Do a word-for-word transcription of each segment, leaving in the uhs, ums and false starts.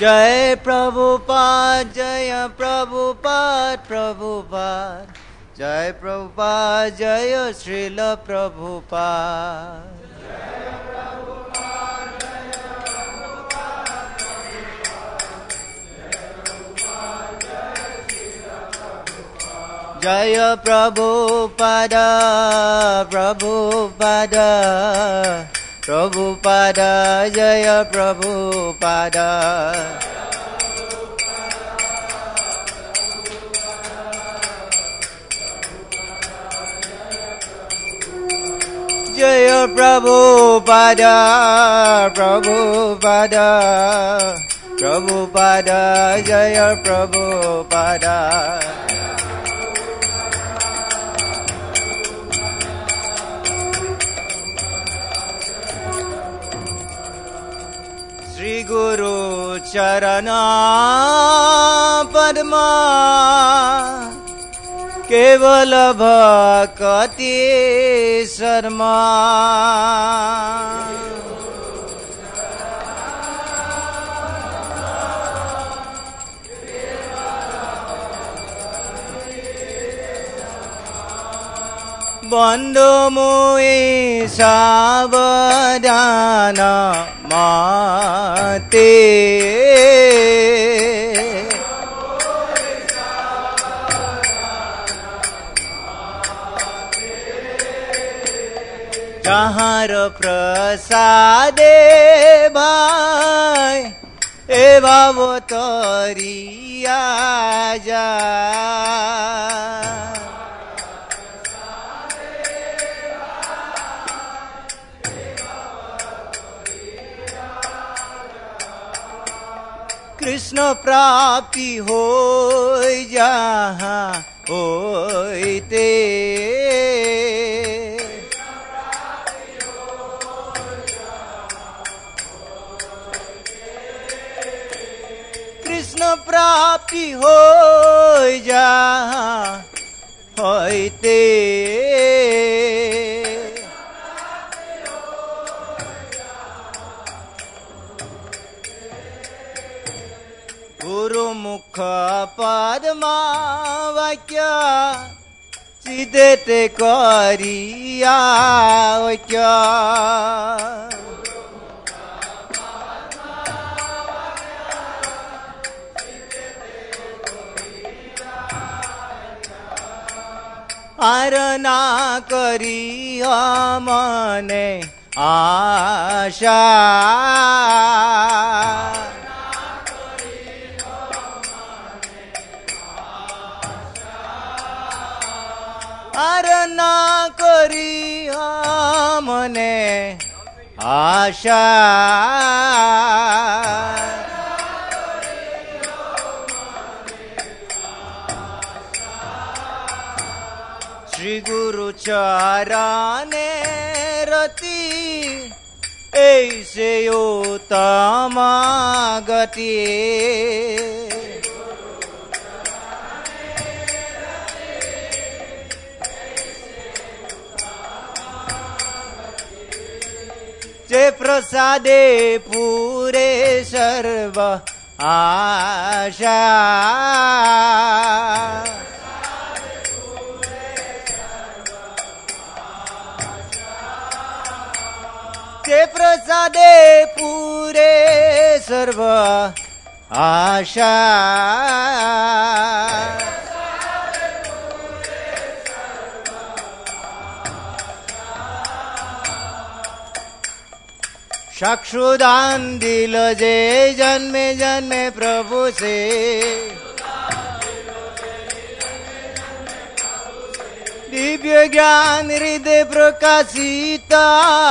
जय प्रभुपाद जय प्रभुपाद प्रभुपाद जय प्रभुपाद जय श्रील प्रभुपाद जय प्रभुपाद प्रभुपाद प्रभुपाद जय प्रभुपाद जय प्रभुपाद प्रभुपाद प्रभुपाद जय प्रभुपाद श्री गुरु चरण पद्मा केवल भक्ति शर्मा बंधु मुई सावधान माते जहाँ प्रसादे भाई ए बाबो तोरिया जा कृष्ण प्राप्ति हो जहाँ होते कृष्ण प्राप्ति हो जहाँ होते गुरु मुख पद्मा वाक्य सीधे ते करिया वाक्य आरना करिया मने आशा आरना करी मने आशा श्री गुरु चरणे रति ऐसे उत्तम गति जे प्रसादे पूरे सर्व आशा जे प्रसादे पूरे सर्व आशा चक्षुदान दिल जे जन्मे जन्मे प्रभु से दिव्य ज्ञान हृदय प्रकाशिता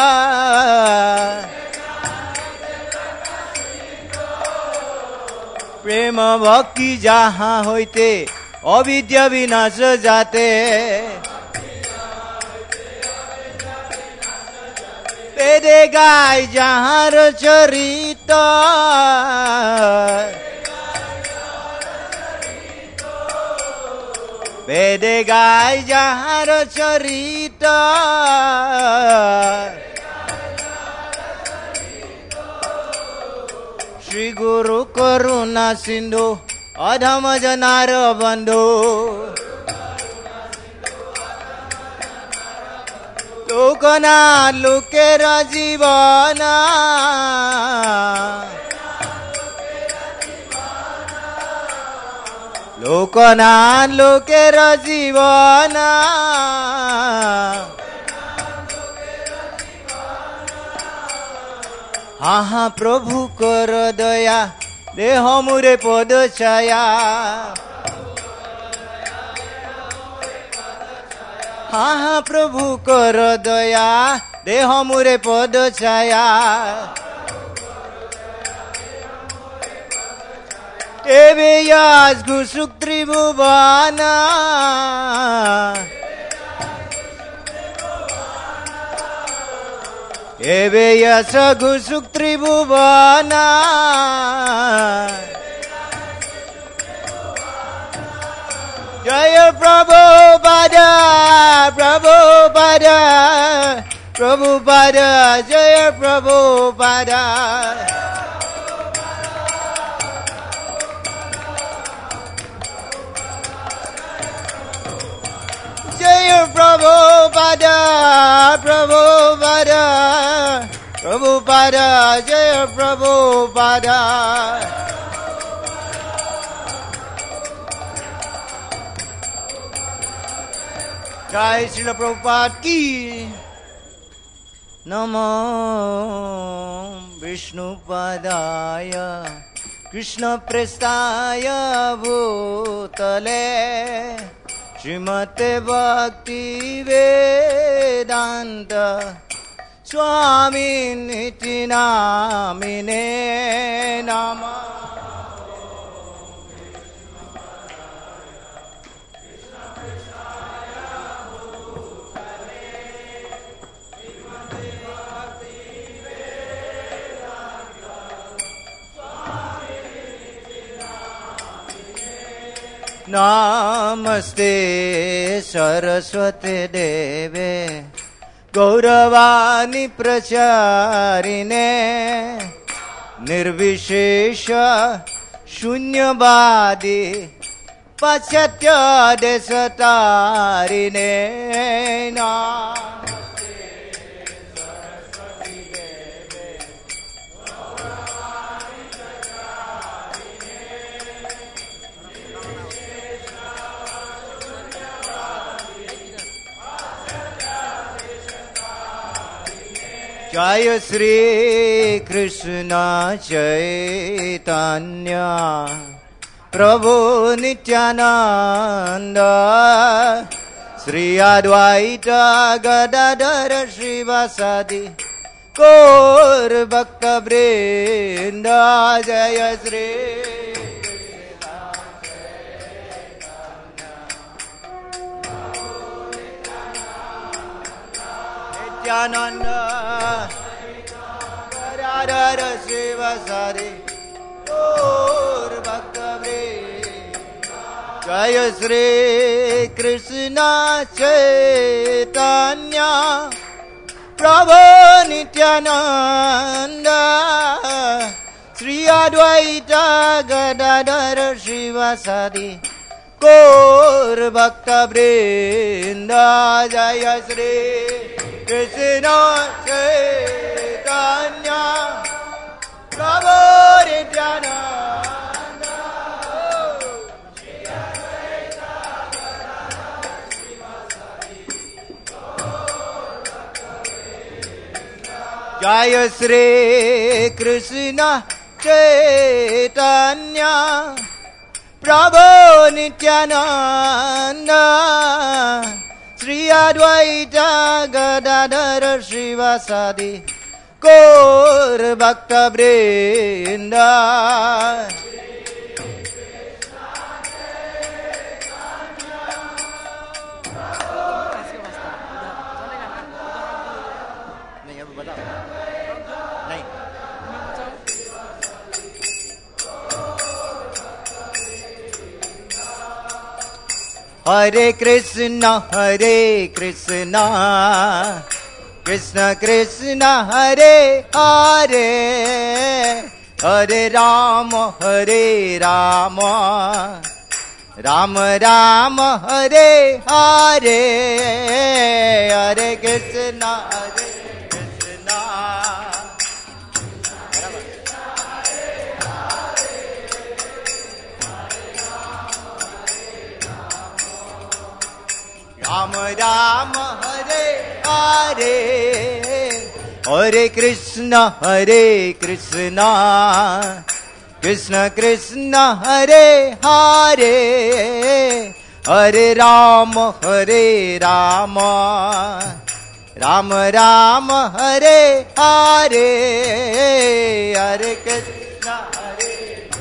प्रेम भक्ति जहाँ होते अविद्या विनाश जाते वेदे गाय जहाँ चरित वेदे गाय जहाँ चरित श्री गुरु करुणा सिंधु अधम जनार बंधु लोकना लोकेर जीवन लोकना लोकेर जीवन हाँ हाँ प्रभु कर दया देह मुरे पद छाया हाँ हाँ प्रभु कर दया देह मुरे पद छाया एवे याज घुसुक त्रिभुवन एवे यस घुसुक त्रिभुवन जय प्रभुपाद प्रभुपाद प्रभुपाद जय प्रभुपाद जय प्रभुपाद प्रभुपाद प्रभुपाद जय प्रभुपाद जय श्रील प्रभुपाद की नमो विष्णुपदाय कृष्ण प्रेष्ठाय भूतले श्रीमते भक्ति वेदांत स्वामी निति नामिने नमः नमस्ते सरस्वती देवे गौरवाणी प्रचारिणे निर्विशेष शून्यवादी पाश्चात्य देशतारिणे जय श्री कृष्ण चैतन्य प्रभु नित्यानंद श्री अद्वैत गदाधर श्रीवासादि गौर भक्त वृंद जय श्री नित्यानंद गदाधर श्रीवासादि गौर भक्त वृंद जय श्री कृष्ण चैतन्य प्रभु नित्यानंद श्री अद्वैत गदाधर श्रीवासादि गौर भक्त वृंद जय श्री कृष्ण चैतन्य प्रभु नित्यानंद जय श्री कृष्ण चैतन्य प्रभु नित्यानंद श्री अद्वैत गदाधर श्रीवासादि गौर भक्त वृंद हरे कृष्ण हरे कृष्ण कृष्ण कृष्ण हरे हरे हरे राम हरे राम राम राम हरे हरे हरे कृष्ण हरे कृष्ण राम राम हरे हरे हरे कृष्ण हरे कृष्ण कृष्ण कृष्ण हरे हरे हरे राम हरे राम राम राम हरे हरे हरे कृष्ण हरे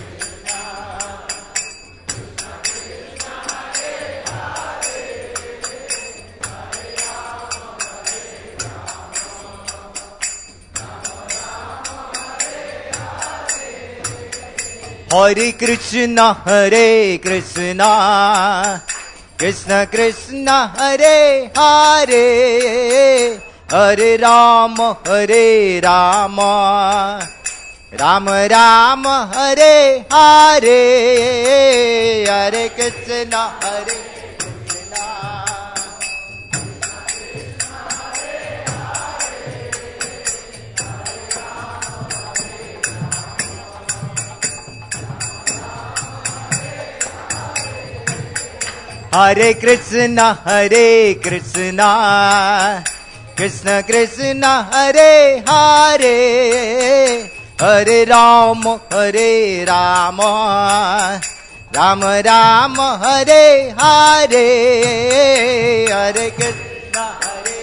हरे कृष्ण हरे कृष्ण कृष्ण कृष्ण हरे हरे हरे राम हरे राम राम राम हरे हरे हरे कृष्ण हरे हरे कृष्ण हरे कृष्ण कृष्ण कृष्ण हरे हरे हरे राम हरे राम राम राम हरे हरे हरे कृष्ण हरे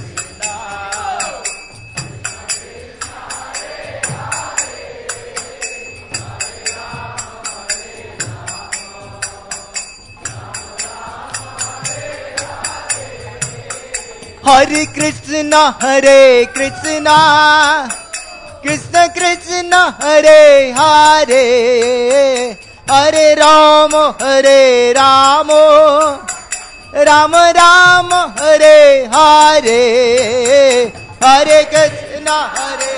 हरे कृष्ण हरे कृष्ण कृष्ण कृष्ण हरे हरे हरे राम हरे राम राम राम हरे हरे हरे कृष्ण हरे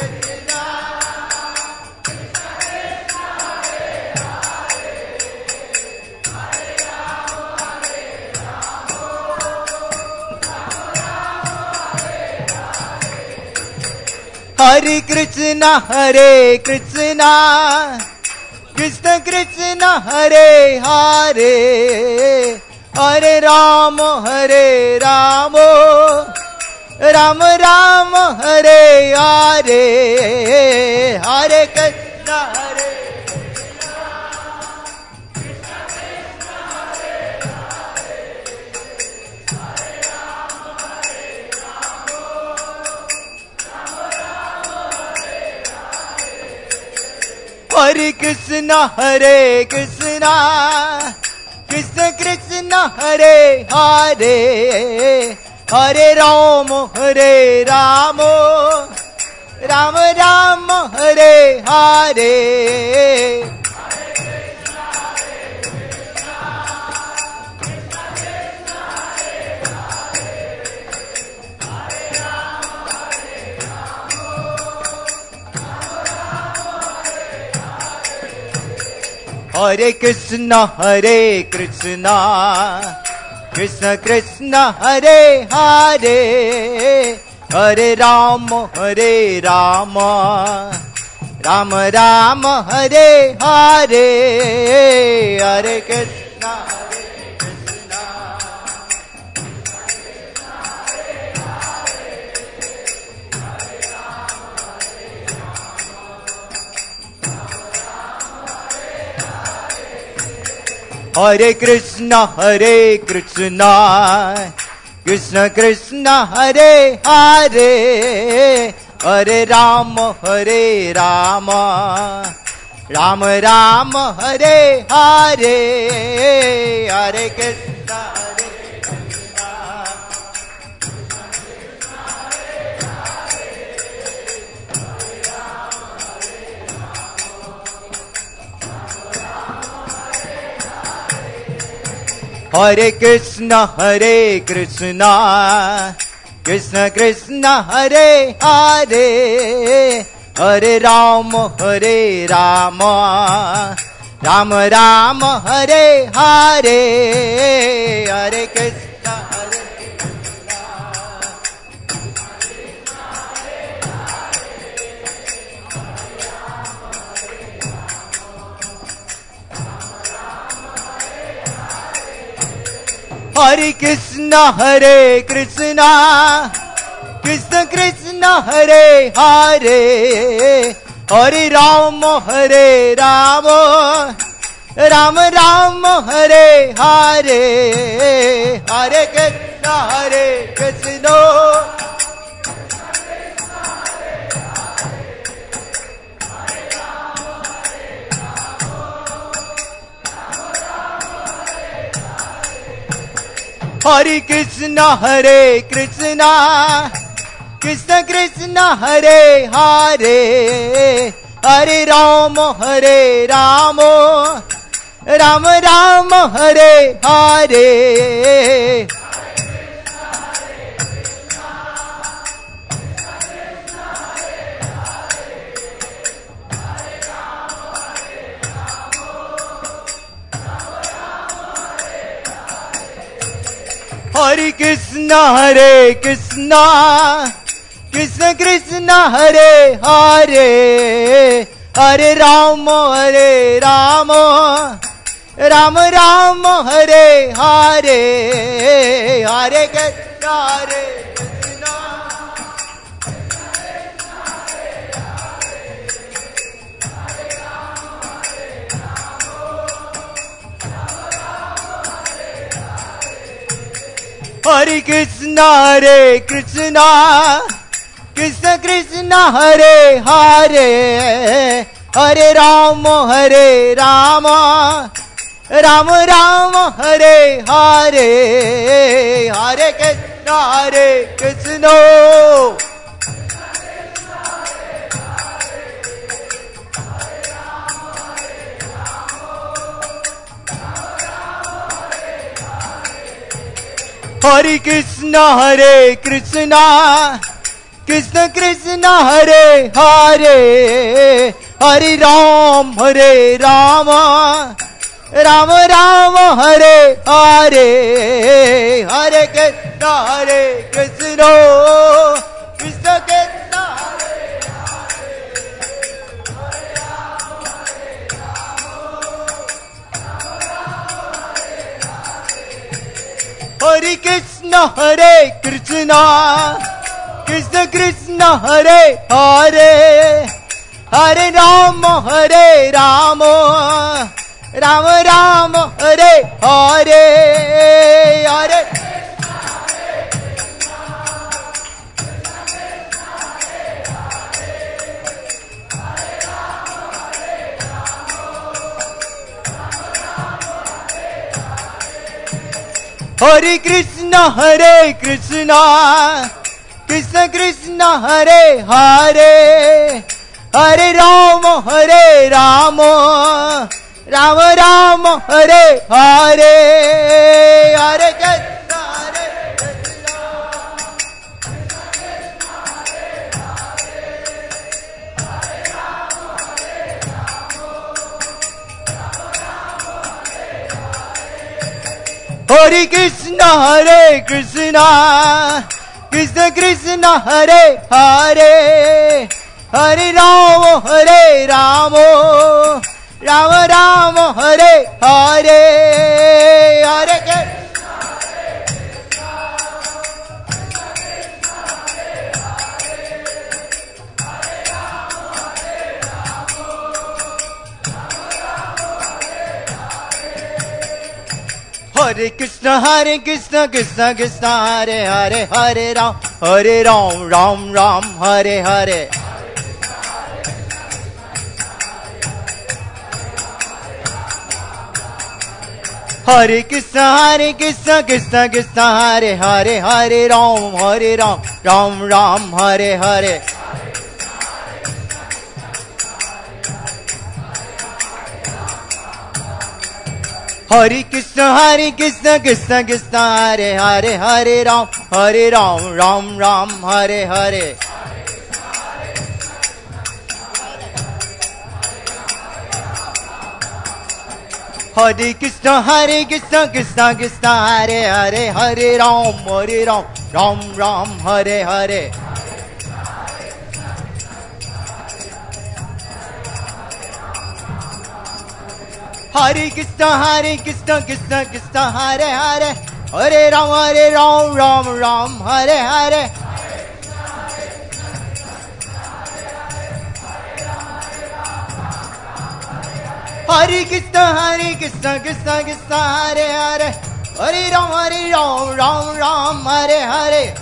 हरे कृष्ण हरे कृष्ण कृष्ण कृष्ण हरे हरे हरे राम हरे राम राम राम हरे हरे हरे कृष्ण हरे हरे कृष्ण हरे कृष्ण कृष्ण कृष्ण हरे हरे हरे राम हरे राम राम राम हरे हरे हरे कृष्ण हरे कृष्ण कृष्ण कृष्ण हरे हरे हरे राम हरे राम राम राम हरे हरे हरे कृष्ण हरे हरे कृष्ण हरे कृष्ण कृष्ण कृष्ण हरे हरे हरे राम हरे राम राम राम हरे हरे हरे कृष्ण हरे हरे कृष्ण हरे कृष्ण कृष्ण कृष्ण हरे हरे हरे राम हरे राम राम राम हरे हरे हरे कृष्ण हरे हरे कृष्ण हरे कृष्ण कृष्ण कृष्ण हरे हरे हरे राम हरे राम राम राम हरे हरे हरे कृष्ण हरे कृष्ण हरे कृष्ण हरे कृष्ण कृष्ण कृष्ण हरे हरे हरे राम हरे राम राम राम हरे हरे हरे कृष्ण हरे कृष्ण कृष्ण कृष्ण हरे हरे हरे राम हरे राम राम राम हरे हरे हरे कृष्ण हरे कृष्ण हरे कृष्ण हरे कृष्ण कृष्ण कृष्ण हरे हरे हरे राम हरे राम राम राम हरे हरे हरे कृष्ण हरे कृष्ण हरे कृष्ण हरे कृष्ण कृष्ण कृष्ण हरे हरे हरे राम हरे राम राम राम हरे हरे हरे कृष्ण हरे कृष्ण कृष्ण कृष्ण हरे कृष्ण हरे कृष्ण कृष्ण कृष्ण हरे हरे हरे राम हरे राम राम राम हरे हरे हरे हरे कृष्ण हरे कृष्ण कृष्ण कृष्ण हरे हरे हरे राम हरे राम राम राम हरे हरे हरे कृष्ण हरे हरे कृष्ण हरे कृष्ण कृष्ण कृष्ण हरे हरे हरे राम हरे राम राम राम हरे हरे हरे हरे कृष्ण हरे कृष्ण कृष्ण कृष्ण हरे हरे हरे राम हरे राम राम राम हरे हरे हरे कृष्ण हरे कृष्ण कृष्ण कृष्ण हरे हरे हरे राम हरे राम राम राम हरे हरे हरे कृष्ण हरे कृष्ण कृष्ण कृष्ण हरे हरे हरे राम हरे Ram Ram Ram Hare Hare Hare Krishna, Hare Krishna, Krishna Krishna, Hare Hare, Hare Ram, Hare Ram, Ram Ram, Hare Hare. Hare Krishna, Hare Krishna, Krishna Krishna, Hare Hare, Hare Ram, Hare Ram, Ram Ram, Hare Hare. Hare Krishna, Hare Krishna, Krishna Krishna, Hare Hare, Hare Ram, Hare Ram, Ram Ram, Hare Hare.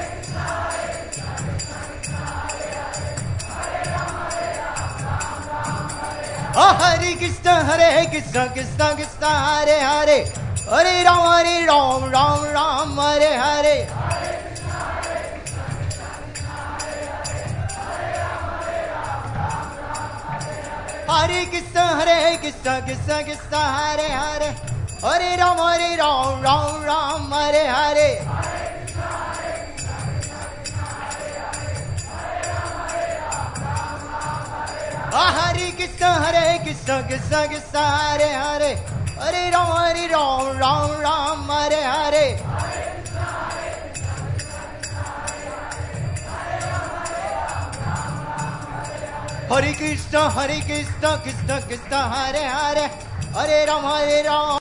Hare Krishna, Hare Krishna, Krishna Krishna, Hare Hare, Hare Ram, Hare Ram, Ram Ram, Hare Hare. Hare Krishna, Hare Krishna, Krishna Krishna, Hare Hare, Hare Ram, Hare Ram, Ram Ram, Hare Hare. Hare Krishna, Hare Krishna, Krishna Krishna, Hare Hare, Hare Ram, Hare Ram, Ram Ram, Hare Hare. Hare Krishna, Hare Krishna, Krishna Krishna, Hare Hare, Hare Ram, Hare Ram.